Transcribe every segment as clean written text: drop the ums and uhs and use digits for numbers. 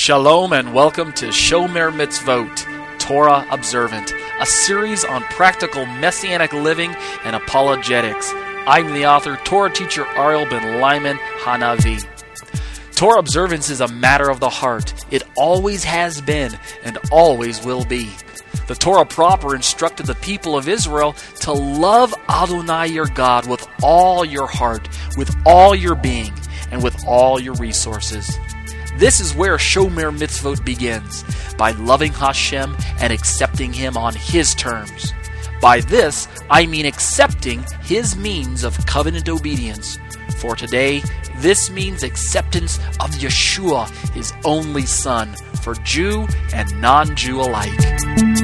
Shalom and welcome to Shomer Mitzvot, Torah Observant, a series on practical Messianic living and apologetics. I'm the author, Torah teacher Ariel ben Lyman Hanavi. Torah observance is a matter of the heart. It always has been and always will be. The Torah proper instructed the people of Israel to love Adonai your God with all your heart, with all your being, and with all your resources. This is where Shomer Mitzvot begins, by loving Hashem and accepting Him on His terms. By this, I mean accepting His means of covenant obedience. For today, this means acceptance of Yeshua, His only Son, for Jew and non-Jew alike.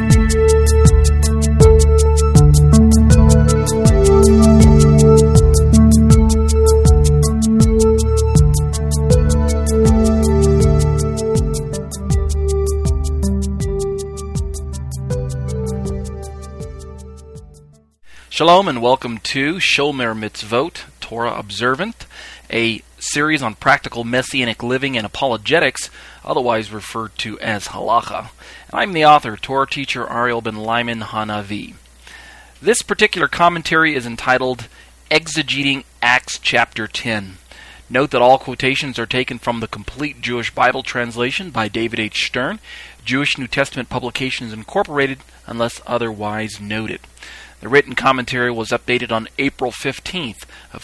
Shalom and welcome to Shomer Mitzvot, Torah Observant, a series on practical Messianic living and apologetics, otherwise referred to as Halacha. I'm the author, Torah teacher Ariel ben Lyman Hanavi. This particular commentary is entitled Exegeting Acts Chapter 10. Note that all quotations are taken from the Complete Jewish Bible Translation by David H. Stern, Jewish New Testament Publications Incorporated, unless otherwise noted. The written commentary was updated on April 15th of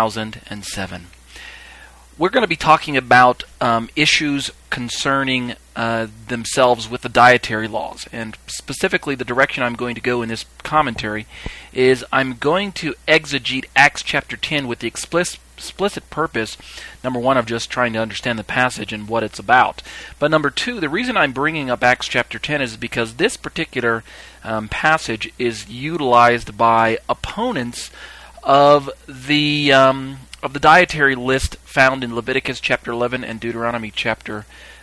2007. We're going to be talking about issues concerning themselves with the dietary laws, and specifically the direction I'm going to go in this commentary is I'm going to exegete Acts chapter 10 with the explicit purpose, number one, of just trying to understand the passage and what it's about. But number two, the reason I'm bringing up Acts chapter 10 is because this particular passage is utilized by opponents of the dietary list found in Leviticus chapter 11 and Deuteronomy chapter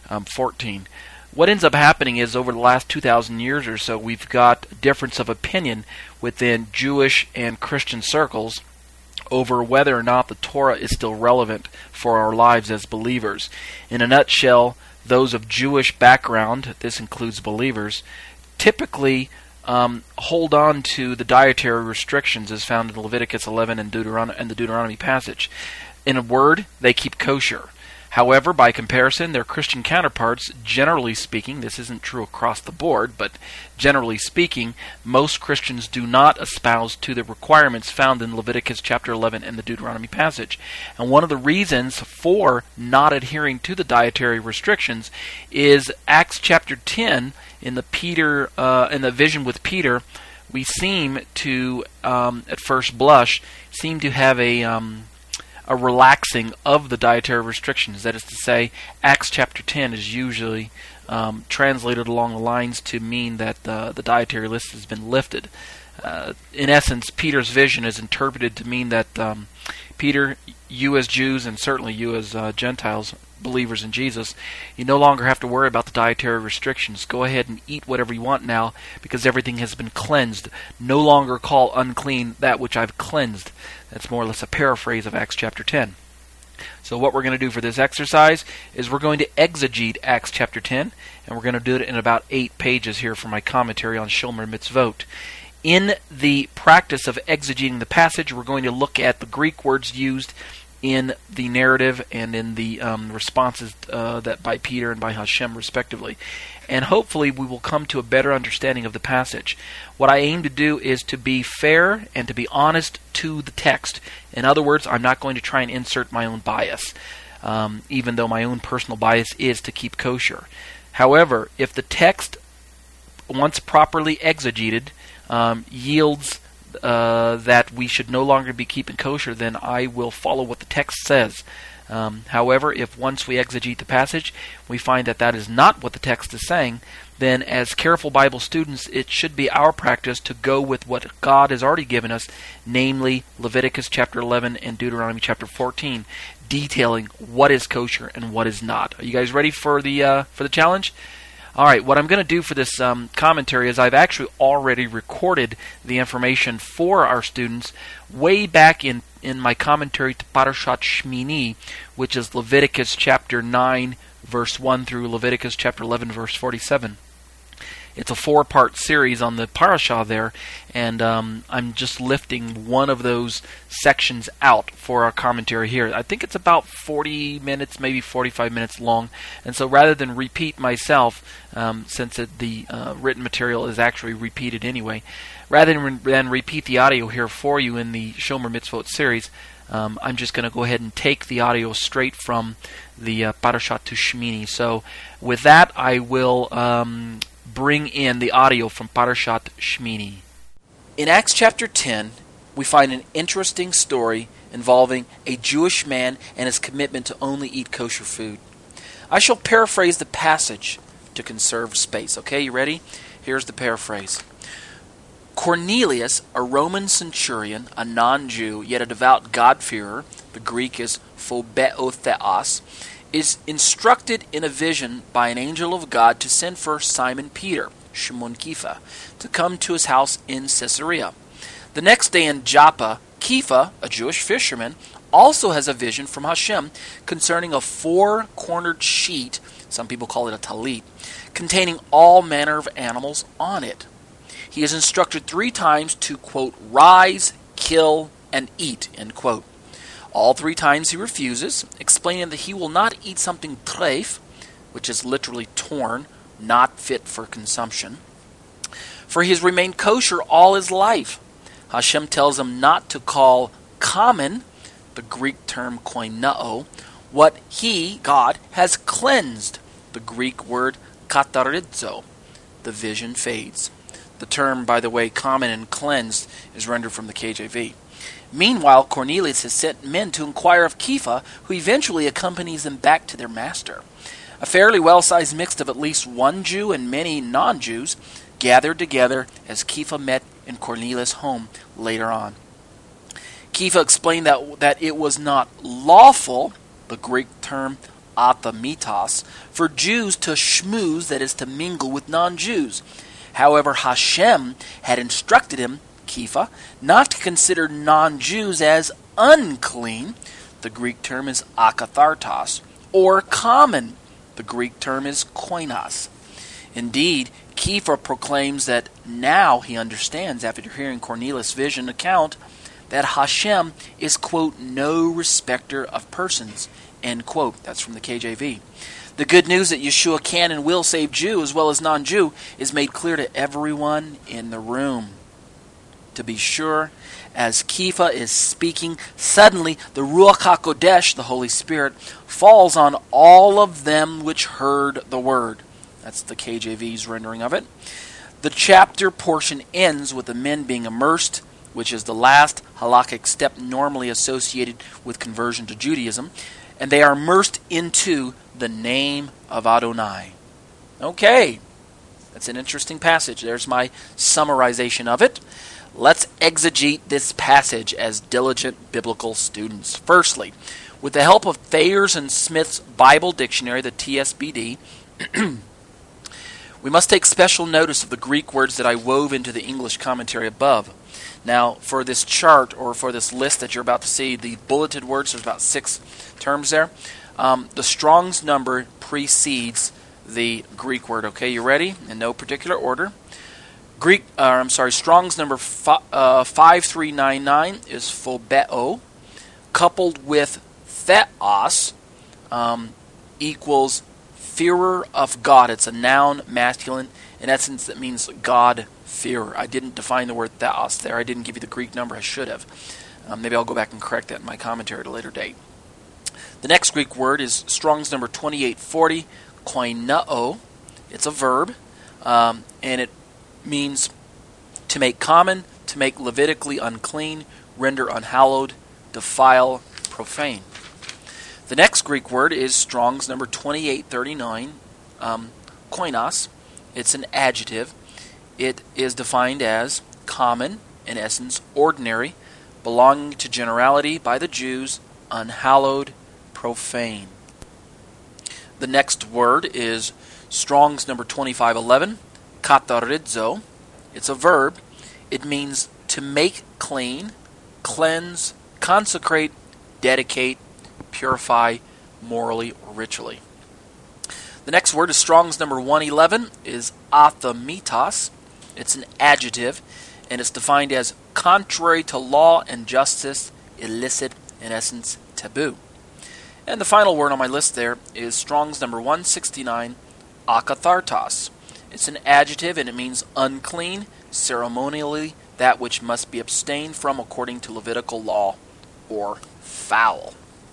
14. What ends up happening is over the last 2,000 years or so, we've got a difference of opinion within Jewish and Christian circles over whether or not the Torah is still relevant for our lives as believers. In a nutshell, those of Jewish background, this includes believers, typically hold on to the dietary restrictions as found in Leviticus 11 and the Deuteronomy passage. In a word, they keep kosher. However, by comparison, their Christian counterparts, generally speaking, this isn't true across the board, but generally speaking, most Christians do not espouse to the requirements found in Leviticus chapter 11 and the Deuteronomy passage. And one of the reasons for not adhering to the dietary restrictions is Acts chapter 10. In the vision with Peter, we seem to, at first blush, seem to have a relaxing of the dietary restrictions. That is to say, Acts chapter 10 is usually translated along the lines to mean that the dietary list has been lifted. In essence, Peter's vision is interpreted to mean that Peter, you as Jews, and certainly you as Gentiles, believers in Jesus, you no longer have to worry about the dietary restrictions. Go ahead and eat whatever you want now, because everything has been cleansed. No longer call unclean that which I've cleansed. That's more or less a paraphrase of Acts chapter 10. So what we're going to do for this exercise is we're going to exegete Acts chapter 10, and we're going to do it in about 8 pages here for my commentary on Shomer Mitzvot. In the practice of exegeting the passage, we're going to look at the Greek words used in the narrative and in the responses that by Peter and by Hashem, respectively. And hopefully we will come to a better understanding of the passage. What I aim to do is to be fair and to be honest to the text. In other words, I'm not going to try and insert my own bias, even though my own personal bias is to keep kosher. However, if the text, once properly exegeted, yields that we should no longer be keeping kosher, then I will follow what the text says. However, if once we exegete the passage, we find that that is not what the text is saying, then as careful Bible students, it should be our practice to go with what God has already given us, namely Leviticus chapter 11 and Deuteronomy chapter 14, detailing what is kosher and what is not. Are you guys ready for the challenge? All right, what I'm going to do for this commentary is I've actually already recorded the information for our students way back in my commentary to Parashat Shmini, which is Leviticus chapter 9, verse 1 through Leviticus chapter 11, verse 47. It's a 4-part series on the parashah there, and I'm just lifting one of those sections out for our commentary here. I think it's about 40 minutes, maybe 45 minutes long, and so rather than repeat myself, since the written material is actually repeated anyway, rather than repeat the audio here for you in the Shomer Mitzvot series, I'm just going to go ahead and take the audio straight from the Parashat to Shmini. So with that, I will bring in the audio from Parashat Shmini. In Acts chapter 10, we find an interesting story involving a Jewish man and his commitment to only eat kosher food. I shall paraphrase the passage to conserve space. Okay, you ready? Here's the paraphrase. Cornelius, a Roman centurion, a non-Jew, yet a devout God-fearer, the Greek is phobeotheos, is instructed in a vision by an angel of God to send for Simon Peter, Shimon Kepha, to come to his house in Caesarea. The next day in Joppa, Kepha, a Jewish fisherman, also has a vision from Hashem concerning a 4-cornered sheet, some people call it a talit, containing all manner of animals on it. He is instructed 3 times to, quote, rise, kill, and eat, end quote. All 3 times he refuses, explaining that he will not eat something treif, which is literally torn, not fit for consumption, for he has remained kosher all his life. Hashem tells him not to call common, the Greek term koinao, what he, God, has cleansed, the Greek word kataridzo. The vision fades. The term, by the way, common and cleansed, is rendered from the KJV. Meanwhile, Cornelius has sent men to inquire of Kepha, who eventually accompanies them back to their master. A fairly well-sized mix of at least one Jew and many non-Jews gathered together as Kepha met in Cornelius' home later on. Kepha explained that it was not lawful, the Greek term athamitos, for Jews to schmooze, that is to mingle with non-Jews. However, Hashem had instructed him, Kepha, not to consider non-Jews as unclean, the Greek term is akathartos, or common, the Greek term is koinos. Indeed, Kepha proclaims that now he understands, after hearing Cornelius' vision account, that Hashem is, quote, no respecter of persons, end quote. That's from the KJV. The good news that Yeshua can and will save Jew as well as non-Jew is made clear to everyone in the room. To be sure, as Kepha is speaking, suddenly the Ruach HaKodesh, the Holy Spirit, falls on all of them which heard the word. That's the KJV's rendering of it. The chapter portion ends with the men being immersed, which is the last halakhic step normally associated with conversion to Judaism, and they are immersed into the name of Adonai. Okay, that's an interesting passage. There's my summarization of it. Let's exegete this passage as diligent biblical students. Firstly, with the help of Thayer's and Smith's Bible Dictionary, the TSBD, we must take special notice of the Greek words that I wove into the English commentary above. Now, for this chart, or for this list that you're about to see, the bulleted words, there's about 6 terms there. The Strong's number precedes the Greek word. Okay, you ready? In no particular order. Strong's number 5399 is phobeo, coupled with theos, equals fearer of God. It's a noun, masculine. In essence, that means God-fearer. I didn't define the word theos there. I didn't give you the Greek number. I should have. Maybe I'll go back and correct that in my commentary at a later date. The next Greek word is Strong's number 2840, koinao. It's a verb, and it means to make common, to make Levitically unclean, render unhallowed, defile, profane. The next Greek word is Strong's number 2839, koinos. It's an adjective. It is defined as common, in essence, ordinary, belonging to generality by the Jews, unhallowed, profane. The next word is Strong's number 2511, kataridzo. It's a verb. It means to make clean, cleanse, consecrate, dedicate, purify, morally or ritually. The next word is Strong's number 111, is athamitos. It's an adjective, and it's defined as contrary to law and justice, illicit, in essence, taboo. And the final word on my list there is Strong's number 169, akathartos. It's an adjective, and it means unclean, ceremonially, that which must be abstained from according to Levitical law, or foul.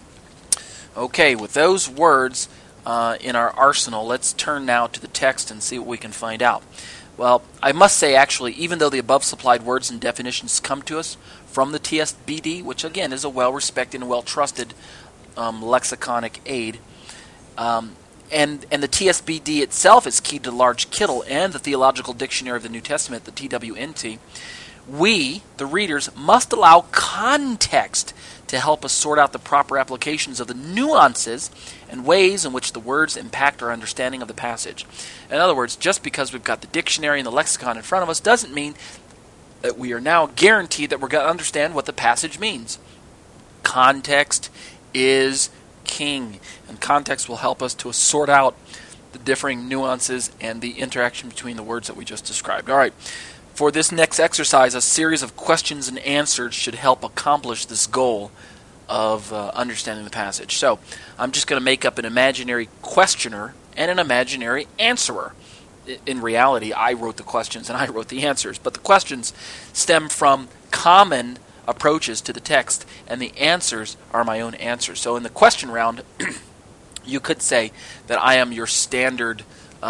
Okay, with those words in our arsenal, let's turn now to the text and see what we can find out. Well, I must say, actually, even though the above supplied words and definitions come to us from the TSBD, which again is a well-respected and well-trusted lexiconic aid, and the TSBD itself is keyed to Large Kittel and the Theological Dictionary of the New Testament, the TWNT, we, the readers, must allow context to help us sort out the proper applications of the nuances and ways in which the words impact our understanding of the passage. In other words, just because we've got the dictionary and the lexicon in front of us doesn't mean that we are now guaranteed that we're going to understand what the passage means. Context is king, and context will help us to sort out the differing nuances and the interaction between the words that we just described. All right. For this next exercise, a series of questions and answers should help accomplish this goal of understanding the passage. So, I'm just going to make up an imaginary questioner and an imaginary answerer. In reality, I wrote the questions and I wrote the answers, but the questions stem from common approaches to the text, and the answers are my own answers. So in the question round, you could say that I am your standard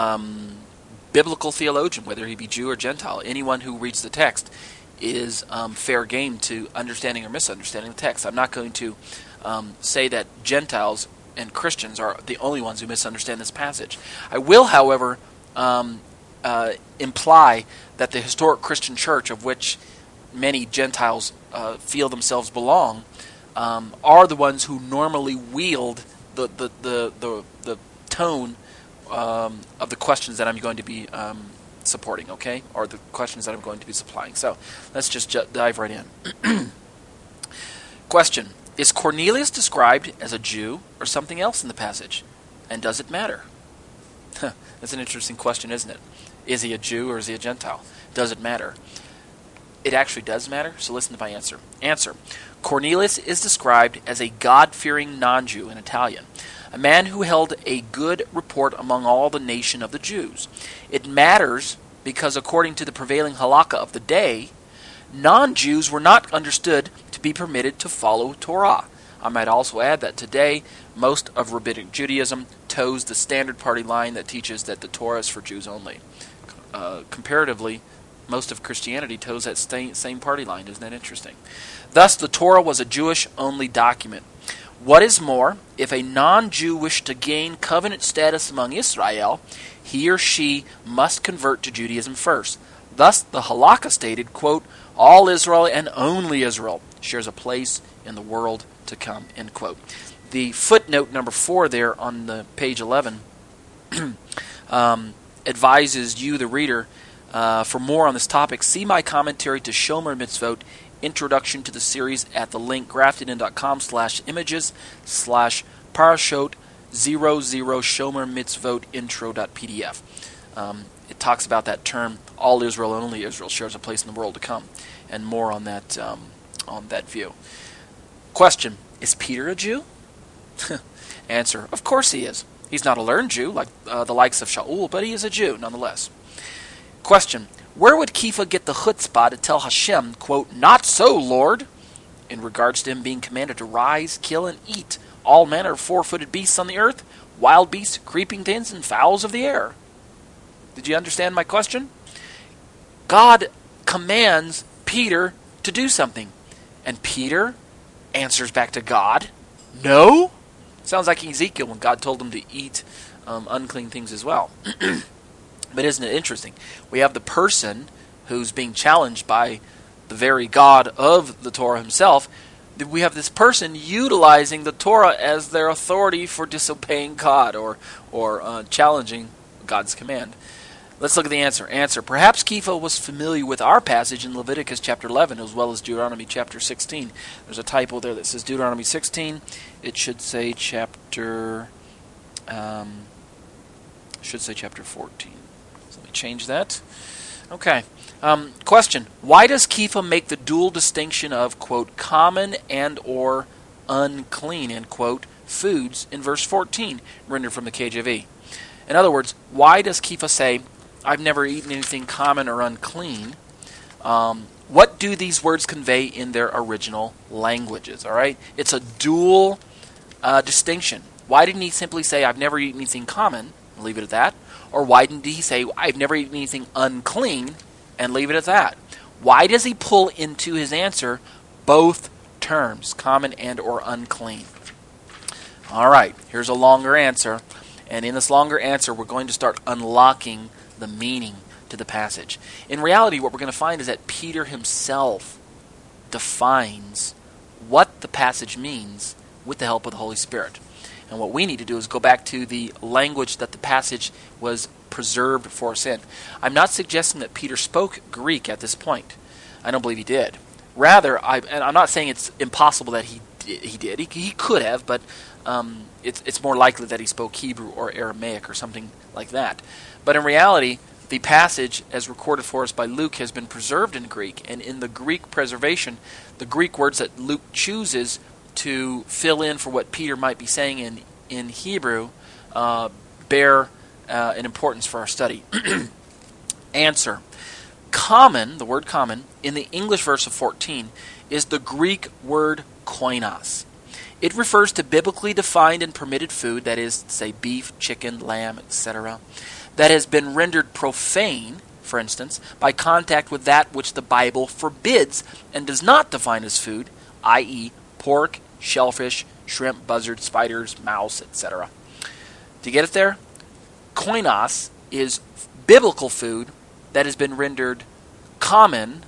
biblical theologian, whether he be Jew or Gentile. Anyone who reads the text is fair game to understanding or misunderstanding the text. I'm not going to say that Gentiles and Christians are the only ones who misunderstand this passage. I will, however, imply that the historic Christian church, of which many Gentiles feel themselves belong, are the ones who normally wield the tone of the questions that I'm going to be supporting, okay? Or the questions that I'm going to be supplying. So, let's just dive right in. Question. Is Cornelius described as a Jew or something else in the passage? And does it matter? That's an interesting question, isn't it? Is he a Jew or is he a Gentile? Does it matter? It actually does matter, so listen to my answer. Answer. Cornelius is described as a God-fearing non-Jew in Italian, a man who held a good report among all the nation of the Jews. It matters because according to the prevailing halakha of the day, non-Jews were not understood to be permitted to follow Torah. I might also add that today, most of Rabbinic Judaism toes the standard party line that teaches that the Torah is for Jews only. Comparatively, most of Christianity toes that same party line. Isn't that interesting? Thus, the Torah was a Jewish-only document. What is more, if a non-Jew wished to gain covenant status among Israel, he or she must convert to Judaism first. Thus, the halakha stated, quote, all Israel and only Israel shares a place in the world to come, end quote. The footnote number 4 there on the page 11 advises you, the reader, for more on this topic, see my commentary to Shomer Mitzvot, Introduction to the Series at the link graftedin.com/images/parashot 00 Shomer Mitzvot intro.pdf. It talks about that term, all Israel and only Israel shares a place in the world to come, and more on that view. Question, is Peter a Jew? Answer, of course he is. He's not a learned Jew like the likes of Shaul, but he is a Jew nonetheless. Question, where would Kepha get the chutzpah to tell Hashem, quote, not so, Lord, in regards to him being commanded to rise, kill, and eat all manner of four-footed beasts on the earth, wild beasts, creeping things, and fowls of the air? Did you understand my question? God commands Peter to do something, and Peter answers back to God, no? Sounds like Ezekiel when God told him to eat unclean things as well. But isn't it interesting? We have the person who's being challenged by the very God of the Torah himself. We have this person utilizing the Torah as their authority for disobeying God or challenging God's command. Let's look at the answer. Answer. Perhaps Kepha was familiar with our passage in Leviticus chapter 11 as well as Deuteronomy chapter 16. There's a typo there that says Deuteronomy 16. It should say chapter Should say chapter 14. So let me change that. Okay. Question. Why does Kepha make the dual distinction of, quote, common and or unclean, end quote, foods in verse 14, rendered from the KJV? In other words, why does Kepha say, I've never eaten anything common or unclean? What do these words convey in their original languages? All right, it's a dual distinction. Why didn't he simply say, I've never eaten anything common, and leave it at that? Or why didn't he say, I've never eaten anything unclean, and leave it at that? Why does he pull into his answer both terms, common and or unclean? All right, here's a longer answer. And in this longer answer, we're going to start unlocking the meaning to the passage. In reality, what we're going to find is that Peter himself defines what the passage means with the help of the Holy Spirit. And what we need to do is go back to the language that the passage was preserved for us in. I'm not suggesting that Peter spoke Greek at this point. I don't believe he did. Rather, and I'm not saying it's impossible that he did. He could have, but it's more likely that he spoke Hebrew or Aramaic or something like that. But in reality, the passage, as recorded for us by Luke, has been preserved in Greek, and in the Greek preservation, the Greek words that Luke chooses to fill in for what Peter might be saying in Hebrew bear an importance for our study. Answer. Common, the word common, in the English verse of 14, is the Greek word koinos. It refers to biblically defined and permitted food, that is, say, beef, chicken, lamb, etc., that has been rendered profane, for instance, by contact with that which the Bible forbids and does not define as food, i.e., pork, shellfish, shrimp, buzzard, spiders, mouse, etc. To get it there, koinos is biblical food that has been rendered common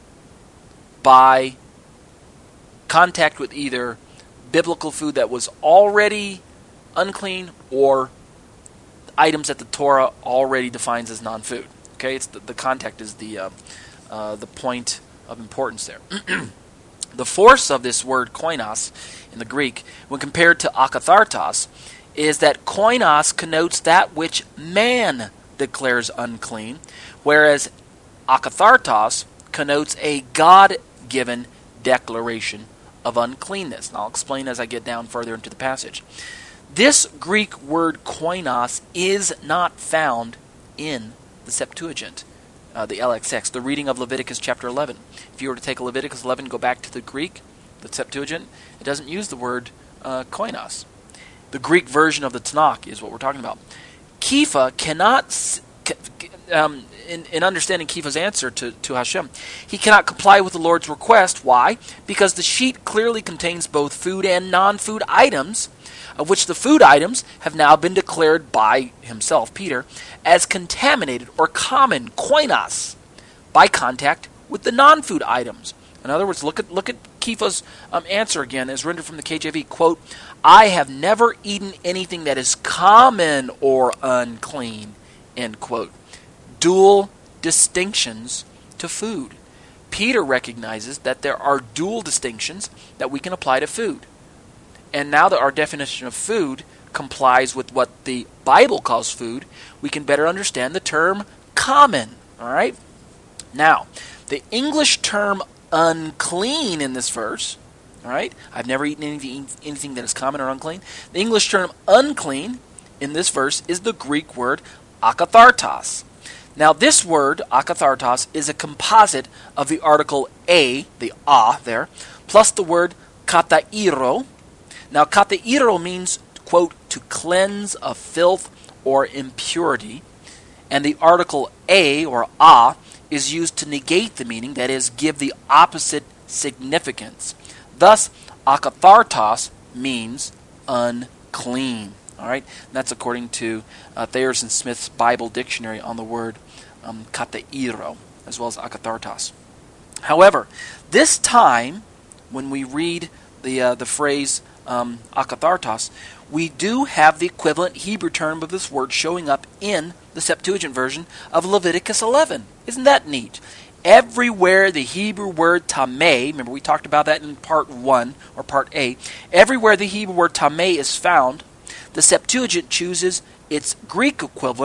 by contact with either biblical food that was already unclean or items that the Torah already defines as non-food. Okay, it's the contact is the point of importance there. The force of this word koinos in the Greek, when compared to akathartos, is that koinos connotes that which man declares unclean, whereas akathartos connotes a God-given declaration of uncleanness. And I'll explain as I get down further into the passage. This Greek word koinos is not found in the Septuagint, the LXX, the reading of Leviticus chapter 11. If you were to take Leviticus 11, go back to the Greek, the Septuagint, it doesn't use the word koinos. The Greek version of the Tanakh is what we're talking about. Kepha cannot, in understanding Kepha's answer to Hashem, he cannot comply with the Lord's request. Why? Because the sheet clearly contains both food and non-food items, of which the food items have now been declared by himself, Peter, as contaminated or common, koinos, by contact with the non-food items. In other words, look at Kepha's answer again, as rendered from the KJV. Quote, I have never eaten anything that is common or unclean, end quote. Dual distinctions to food. Peter recognizes that there are dual distinctions that we can apply to food. And now that our definition of food complies with what the Bible calls food, we can better understand the term common. All right? Now, the English term unclean in this verse, all right? I've never eaten anything that is common or unclean. The English term unclean in this verse is the Greek word akathartos. Now, this word, akathartos, is a composite of the article a, the a there, plus the word katairo. Now, katairo means, quote, to cleanse of filth or impurity, and the article a, or a, is used to negate the meaning, that is, give the opposite significance. Thus, akathartos means unclean. All right, and that's according to Thayerson Smith's Bible Dictionary on the word katairo, as well as akathartos. However, this time, when we read the phrase akathartos, we do have the equivalent Hebrew term of this word showing up in the Septuagint version of Leviticus 11. Isn't that neat? Everywhere the Hebrew word tameh, remember we talked about that in part 1, or part A, everywhere the Hebrew word tameh is found, the Septuagint chooses its Greek equivalent,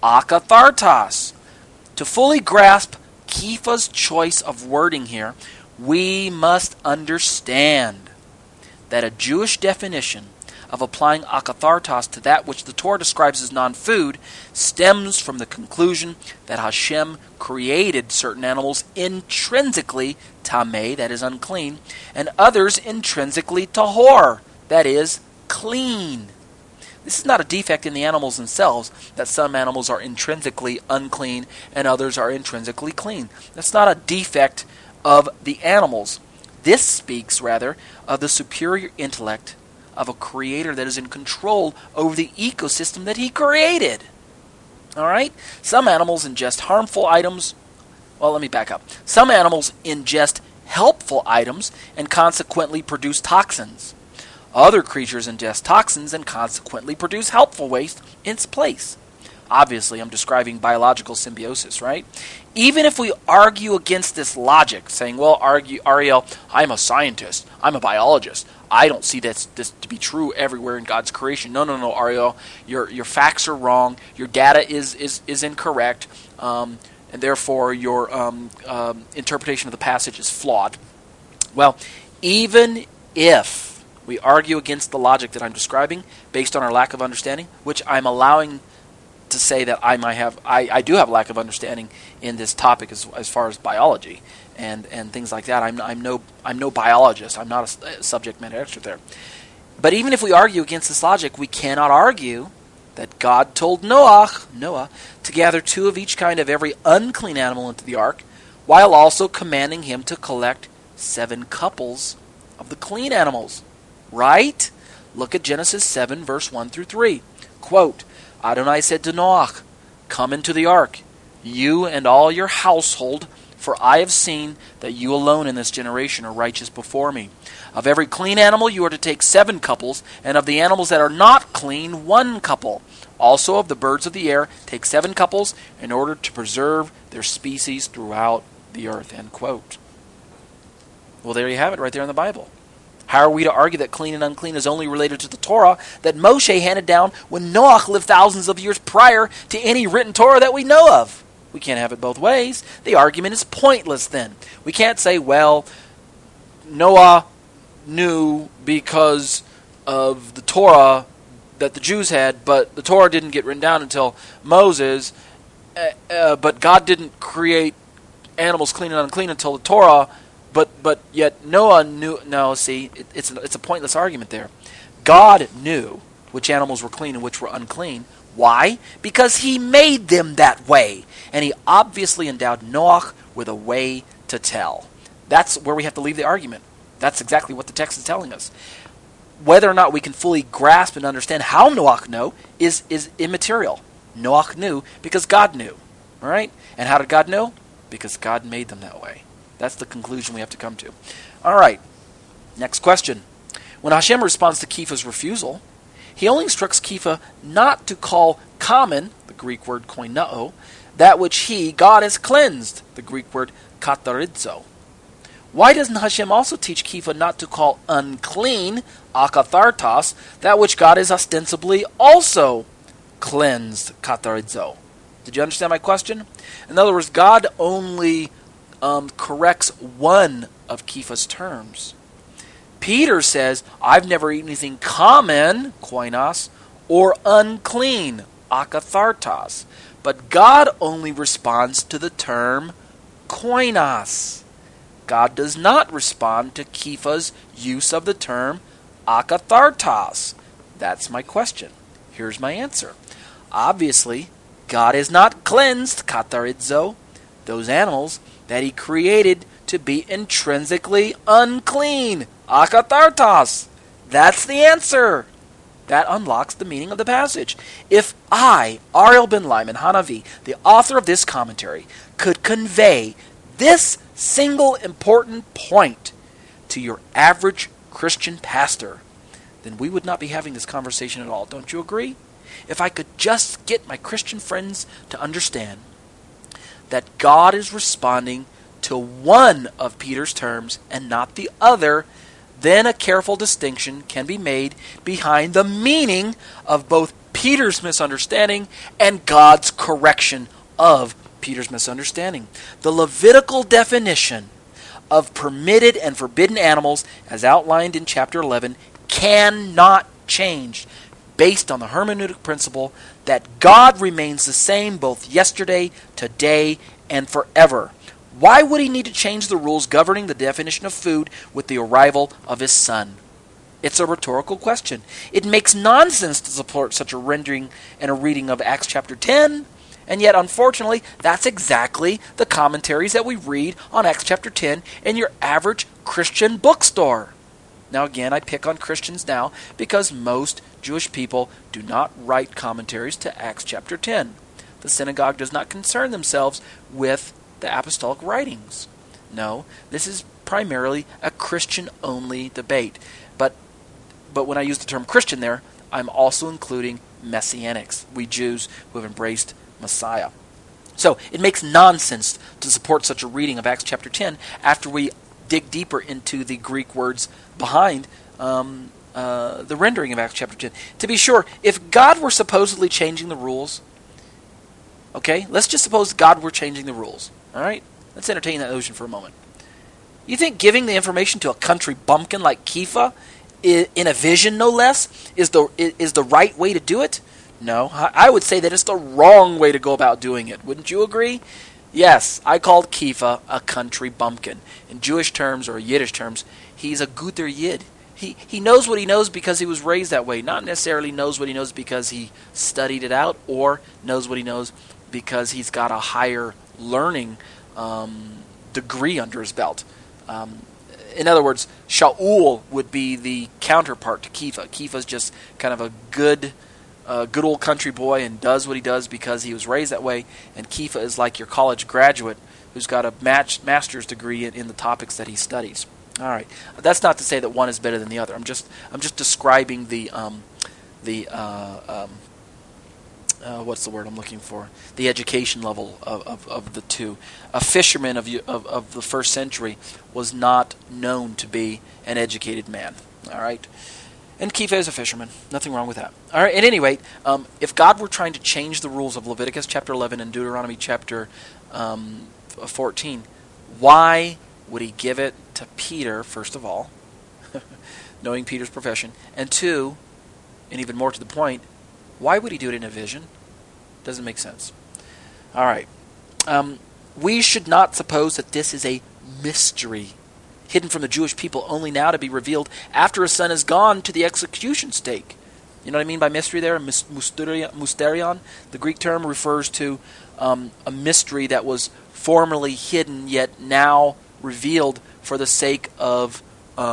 akathartos. To fully grasp Kefa's choice of wording here, we must understand that a Jewish definition of applying akathartos to that which the Torah describes as non-food stems from the conclusion that Hashem created certain animals intrinsically tameh, that is unclean, and others intrinsically tahor, that is clean. This is not a defect in the animals themselves, that some animals are intrinsically unclean and others are intrinsically clean. That's not a defect of the animals. This speaks, rather, of the superior intellect of a creator that is in control over the ecosystem that he created. All right? Some animals ingest harmful items. Well, let me back up. Some animals ingest helpful items and consequently produce toxins. Other creatures ingest toxins and consequently produce helpful waste in its place. Obviously, I'm describing biological symbiosis, right? Even if we argue against this logic, saying, well, Ariel, I'm a scientist, I'm a biologist, I don't see this to be true everywhere in God's creation. No, Ariel, your facts are wrong, your data is incorrect, and therefore your interpretation of the passage is flawed. Well, even if we argue against the logic that I'm describing based on our lack of understanding, which I'm allowing to say that I do have a lack of understanding in this topic as far as biology and things like that. I'm no biologist. I'm not a subject matter expert there. But even if we argue against this logic, we cannot argue that God told Noah to gather 2 of each kind of every unclean animal into the ark, while also commanding him to collect 7 couples of the clean animals. Right? Look at Genesis 7, verse 1 through 3. Quote, Adonai said to Noah, come into the ark, you and all your household, for I have seen that you alone in this generation are righteous before me. Of every clean animal you are to take 7 couples, and of the animals that are not clean, 1 couple. Also of the birds of the air, take 7 couples, in order to preserve their species throughout the earth. End quote. Well, there you have it, right there in the Bible. How are we to argue that clean and unclean is only related to the Torah that Moshe handed down when Noah lived thousands of years prior to any written Torah that we know of? We can't have it both ways. The argument is pointless then. We can't say, well, Noah knew because of the Torah that the Jews had, but the Torah didn't get written down until Moses, but God didn't create animals clean and unclean until the Torah, but yet Noah knew. No, see, it's a pointless argument there. God knew which animals were clean and which were unclean. Why? Because he made them that way. And he obviously endowed Noah with a way to tell. That's where we have to leave the argument. That's exactly what the text is telling us. Whether or not we can fully grasp and understand how Noah knew is immaterial. Noah knew because God knew. All right? And how did God know? Because God made them that way. That's the conclusion we have to come to. All right. Next question. When Hashem responds to Kefa's refusal, he only instructs Kefa not to call common, the Greek word koinao, that which he, God, has cleansed, the Greek word kataridzo. Why doesn't Hashem also teach Kefa not to call unclean, akathartos, that which God has ostensibly also cleansed, kataridzo? Did you understand my question? In other words, God only corrects one of Kefa's terms. Peter says, I've never eaten anything common, koinos, or unclean, akathartos. But God only responds to the term koinos. God does not respond to Kefa's use of the term akathartos. That's my question. Here's my answer. Obviously, God has not cleansed, kataridzo, those animals that he created to be intrinsically unclean, akathartos. That's the answer. That unlocks the meaning of the passage. If I, Ariel Ben Lyman Hanavi, the author of this commentary, could convey this single important point to your average Christian pastor, then we would not be having this conversation at all. Don't you agree? If I could just get my Christian friends to understand that God is responding to one of Peter's terms and not the other, then a careful distinction can be made behind the meaning of both Peter's misunderstanding and God's correction of Peter's misunderstanding. The Levitical definition of permitted and forbidden animals, as outlined in chapter 11, cannot change based on the hermeneutic principle that God remains the same both yesterday, today, and forever. Why would he need to change the rules governing the definition of food with the arrival of his Son? It's a rhetorical question. It makes nonsense to support such a rendering and a reading of Acts chapter 10, and yet, unfortunately, that's exactly the commentaries that we read on Acts chapter 10 in your average Christian bookstore. Now again, I pick on Christians now because most Jewish people do not write commentaries to Acts chapter 10. The synagogue does not concern themselves with the apostolic writings. No, this is primarily a Christian-only debate. But when I use the term Christian there, I'm also including Messianics, we Jews who have embraced Messiah. So it makes nonsense to support such a reading of Acts chapter 10 after we dig deeper into the Greek words behind the rendering of Acts chapter 10. To be sure, if God were supposedly changing the rules, okay, let's just suppose God were changing the rules, all right? Let's entertain that notion for a moment. You think giving the information to a country bumpkin like Kepha, in a vision no less, is the right way to do it? No, I would say that it's the wrong way to go about doing it. Wouldn't you agree? Yes, I called Kepha a country bumpkin. In Jewish terms or Yiddish terms, he's a guter Yid. He knows what he knows because he was raised that way, not necessarily knows what he knows because he studied it out or knows what he knows because he's got a higher learning degree under his belt. In other words, Shaul would be the counterpart to Kepha. Kepha's just kind of a good old country boy and does what he does because he was raised that way. And Kepha is like your college graduate who's got a master's degree in the topics that he studies. All right, that's not to say that one is better than the other. I'm just describing what's the word I'm looking for? The education level of the two. A fisherman of the first century was not known to be an educated man. All right, and Kepha is a fisherman. Nothing wrong with that. All right. At any rate, if God were trying to change the rules of Leviticus chapter 11 and Deuteronomy chapter 14, why would he give it to Peter, first of all, knowing Peter's profession, and two, and even more to the point, why would he do it in a vision? Doesn't make sense. All right. We should not suppose that this is a mystery hidden from the Jewish people only now to be revealed after a son has gone to the execution stake. You know what I mean by mystery there? Mysterion. The Greek term refers to a mystery that was formerly hidden yet now revealed for the sake of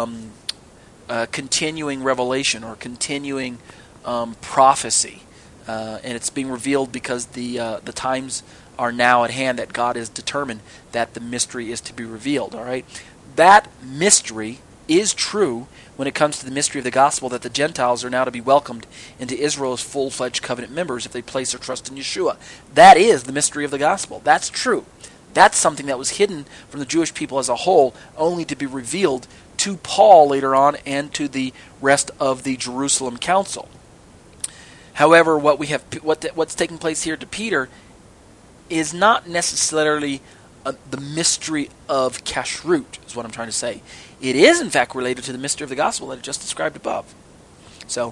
continuing revelation or continuing prophecy. And it's being revealed because the times are now at hand that God has determined that the mystery is to be revealed. All right, that mystery is true when it comes to the mystery of the gospel that the Gentiles are now to be welcomed into Israel's full-fledged covenant members if they place their trust in Yeshua. That is the mystery of the gospel. That's true. That's something that was hidden from the Jewish people as a whole, only to be revealed to Paul later on and to the rest of the Jerusalem council. However, what's taking place here to Peter is not necessarily the mystery of kashrut, is what I'm trying to say. It is, in fact, related to the mystery of the gospel that I just described above. So,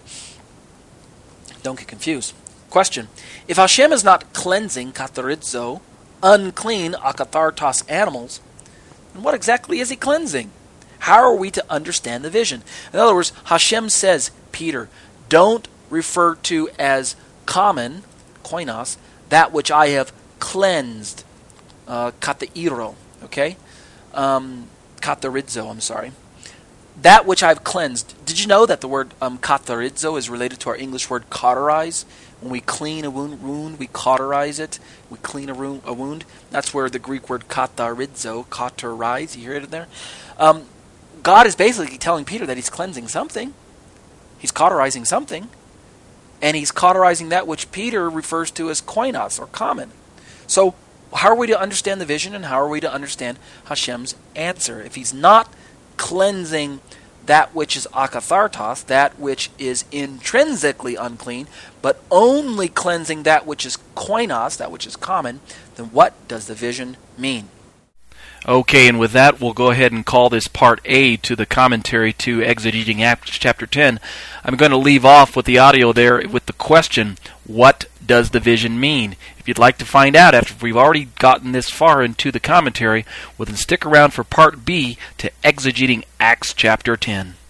don't get confused. Question. If Hashem is not cleansing kataridzo, unclean akathartos animals, then what exactly is he cleansing? How are we to understand the vision? In other words, Hashem says, Peter, don't refer to as common, koinos, that which I have cleansed, katairo, okay? Kataridzo, I'm sorry. That which I've cleansed. Did you know that the word kataridzo is related to our English word cauterize? When we clean a wound, we cauterize it. We clean a wound. That's where the Greek word katarizo, cauterize, you hear it in there? God is basically telling Peter that he's cleansing something. He's cauterizing something. And he's cauterizing that which Peter refers to as koinos, or common. So, how are we to understand the vision, and how are we to understand Hashem's answer? If he's not cleansing that which is akathartos, that which is intrinsically unclean, but only cleansing that which is koinos, that which is common, then what does the vision mean? Okay, and with that, we'll go ahead and call this part A to the commentary to Exegeting Acts chapter 10. I'm going to leave off with the audio there with the question, what does the vision mean? If you'd like to find out after we've already gotten this far into the commentary, well then stick around for part B to Exegeting Acts chapter 10.